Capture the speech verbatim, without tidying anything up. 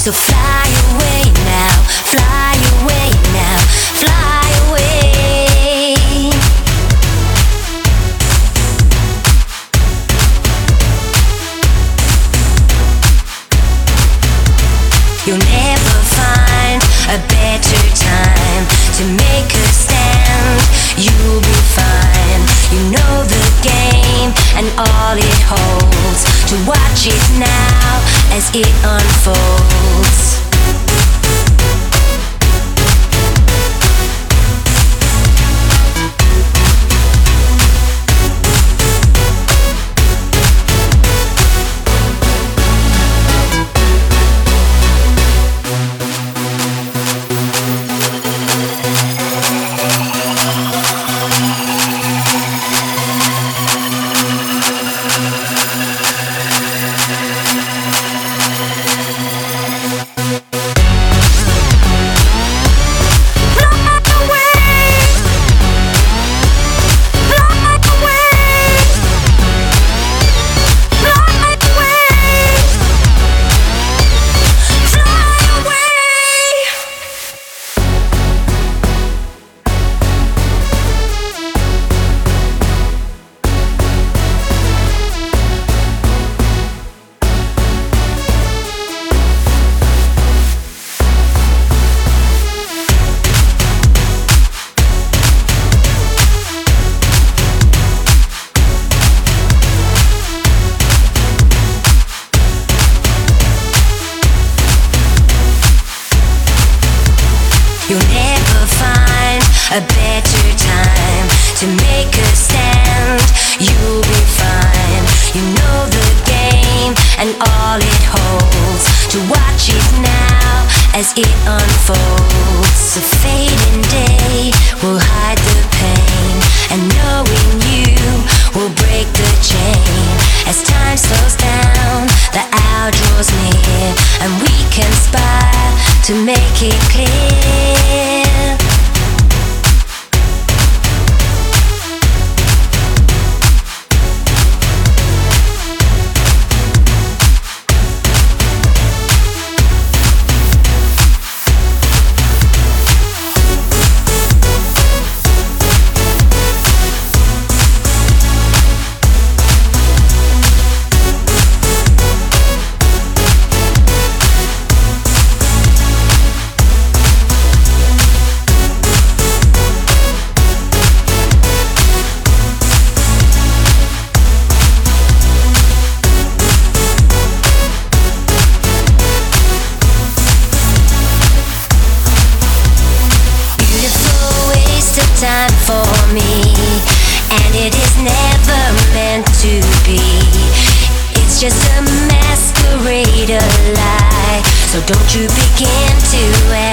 So fly away now, fly away now, fly away. You'll never find a better time to make a stand. You'll be fine. You know the game and all it holds. To watch it now as it unfolds. You'll never find a better time to make a stand. You'll be fine. You know the game and all it holds. To watch it now as it unfolds. The fading day will hide the pain, and knowing you will break the chain. As time slows down, the hour draws near, and we conspire to make it clear. Time for me, and it is never meant to be. It's just a masquerade, a lie. So don't you begin to